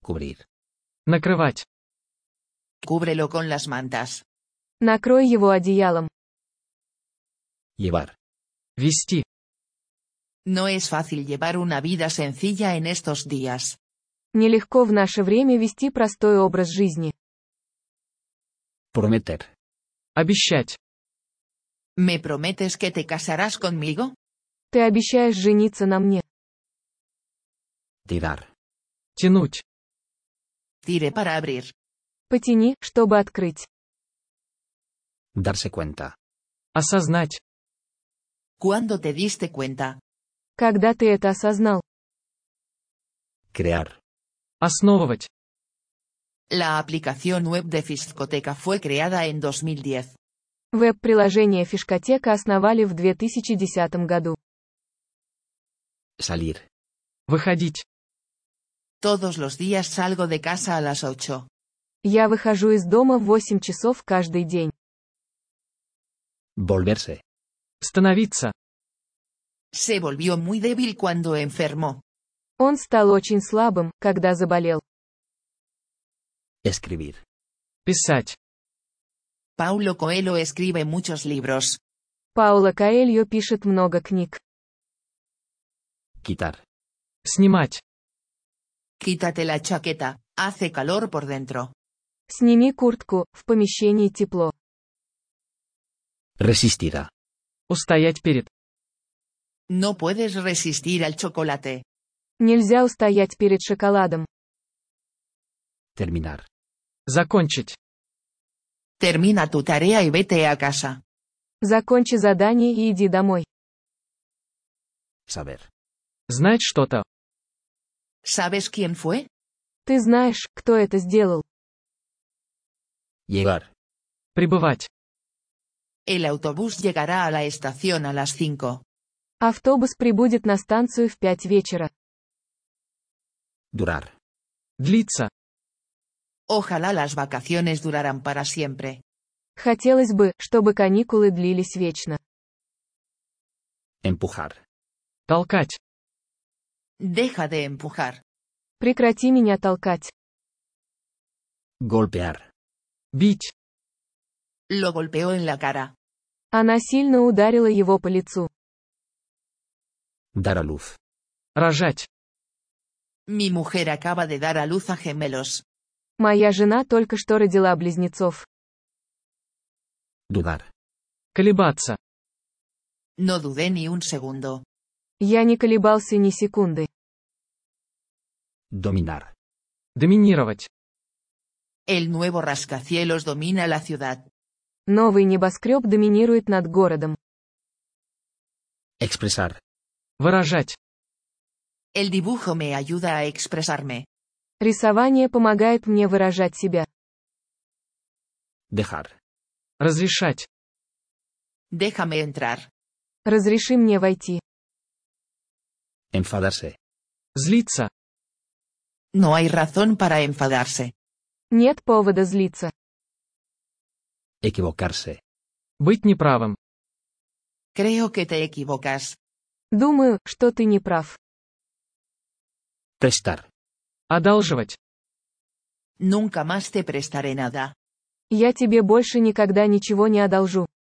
Cubrir. Накрывать. Cúbrelo con las mantas. Накрой его одеялом. Llevar. Вести. No es fácil llevar una vida sencilla en estos días. Нелегко в наше время вести простой образ жизни. Prometer. Обещать. ¿Me prometes que te casarás conmigo? Ты обещаешь жениться на мне. Tirar. Тянуть. Tire para abrir. Потяни, чтобы открыть. Darse cuenta. Осознать. ¿Cuándo te diste cuenta? Когда ты это осознал? Crear. Основывать. La aplicación web de Fiscoteca fue creada en 2010. Веб-приложение Фишкотека основали в 2010 году. Salir. Выходить. Todos los días salgo de casa a las 8. Я выхожу из дома в 8 часов каждый день. Volverse. Становиться. Se volvió muy débil cuando enfermó. Он стал очень слабым, когда заболел. Escribir. Писать. Paulo Coelho escribe muchos libros. Пауло Коэльо пишет много книг. Quitar. Снимать. Quítate la chaqueta, hace calor por dentro. Сними куртку, в помещении тепло. Resistirá. Устоять перед. No puedes resistir al chocolate. Нельзя устоять перед шоколадом. Terminar. Закончить. Termina tu tarea y vete a casa. Закончи задание и иди домой. Saber. Знать что-то. ¿Sabes quién fue? Ты знаешь, кто это сделал. Llegar. Прибывать. El autobús llegará a la estación a las 5. Автобус прибудет на станцию в 5 вечера. Durar. Длиться. Ojalá las vacaciones duraran para siempre. Хотелось бы, чтобы каникулы длились вечно. Empujar. Толкать. Deja de empujar. Прекрати меня толкать. Golpear. Бить. Lo golpeó en la cara. Она сильно ударила его по лицу. Dar a luz. Рожать. Mi mujer acaba de dar a luz a gemelos. Моя жена только что родила близнецов. Dudar. Колебаться. No dudé ni un segundo. Я не колебался ни секунды. Dominar. Доминировать. El nuevo rascacielos domina la ciudad. Новый небоскреб доминирует над городом. Expresar. Выражать. El dibujo me ayuda a expresarme. Рисование помогает мне выражать себя. Dejar. Разрешать. Déjame entrar. Разреши мне войти. Enfadarse. Злиться. No hay razón para enfadarse. Нет повода злиться. Equivocarse. Быть неправым. Creo que te equivocas. Думаю, что ты не прав. Prestar. Одалживать. Nunca más te prestaré nada. Я тебе больше никогда ничего не одолжу.